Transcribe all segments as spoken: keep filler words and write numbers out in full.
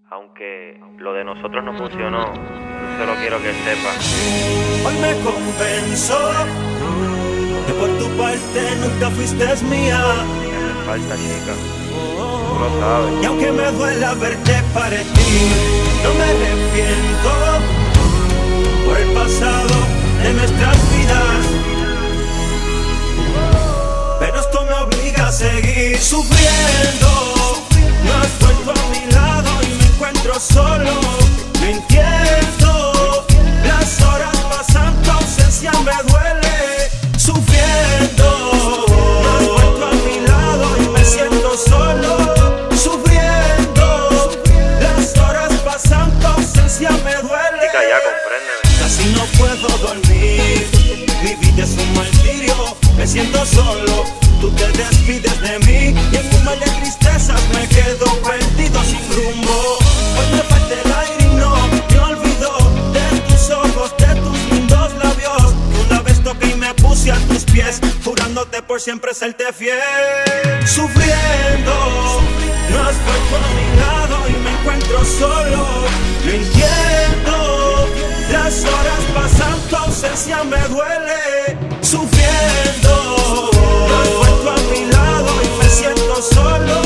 Aunque lo de nosotros no funcionó, solo quiero que sepas. Hoy me convenzo que por tu parte nunca fuiste mía. Me falta, chica, tú lo sabes. Y aunque me duela verte partir, no me arrepiento por el pasado de nuestras vidas. Pero esto me obliga a seguir sufriendo. No has vuelto a mi lado y me encuentro solo. No entiendo, las horas pasan, tu ausencia me duele. Sufriendo, no has vuelto a mi lado y me siento solo. Sufriendo, las horas pasan, tu ausencia me duele. Chica, ya compréndeme. Casi no puedo dormir, mi vida es un martirio. Me siento solo, tú te despides de mí y en un mar de tristezas me quedo perdido sin rumbo. Hoy me falta el aire y no me olvido de tus ojos, de tus lindos labios. Que una vez toqué y me puse a tus pies, jurándote por siempre serte fiel. Sufriendo, no has vuelto a mi lado y me encuentro solo. No entiendo, las horas pasan, tu ausencia me duele. Sufriendo, no has vuelto a mi lado y me siento solo.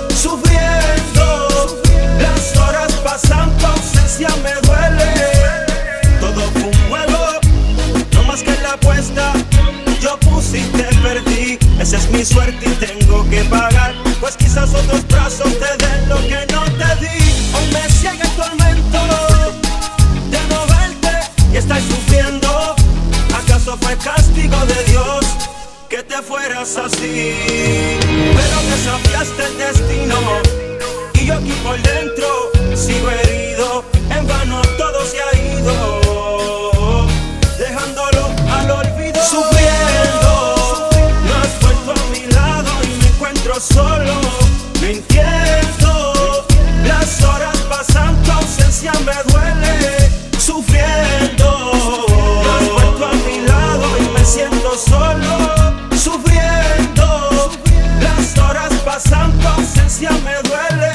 Sufriendo, las horas pasan, tu ausencia me duele. Todo fue un juego, no más que la apuesta. Yo puse y te perdí, esa es mi suerte y tengo que pagar. Pues quizás otros brazos te den lo que no te di. Hoy me ciega el tormento de no verte y estar sufriendo. ¿Acaso fue castigo de Dios que te fueras así? Pero desafiaste el destino y yo aquí por dentro sigo herido. En vano todo se ha ido, dejándolo al olvido. Sufriendo, no has vuelto a mi lado y me encuentro solo. No entiendo, las horas pasan, tu ausencia me duele. Sufriendo, no has vuelto a mi lado y me siento solo. Sufriendo, las horas pasan, tu ausencia me duele.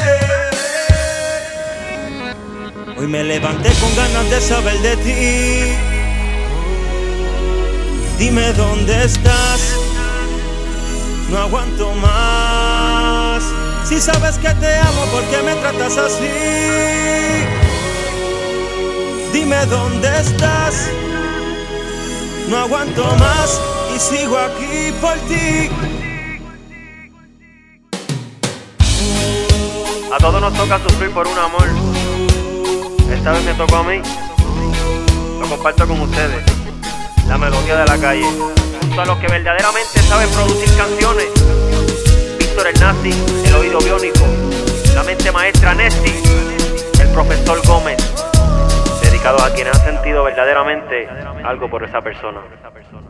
Hoy me levanté con ganas de saber de ti. Dime dónde estás, no aguanto más. Si sabes que te amo, ¿por qué me tratas así? Dime dónde estás, no aguanto más y sigo aquí por ti. A todos nos toca sufrir por un amor. Esta vez me tocó a mí. Lo comparto con ustedes. La melodía de la calle, junto a los que verdaderamente saben producir canciones. Víctor el Nazi, el oído biónico, la mente maestra Nesty, el profesor Gómez, dedicados a quienes han sentido verdaderamente algo por esa persona.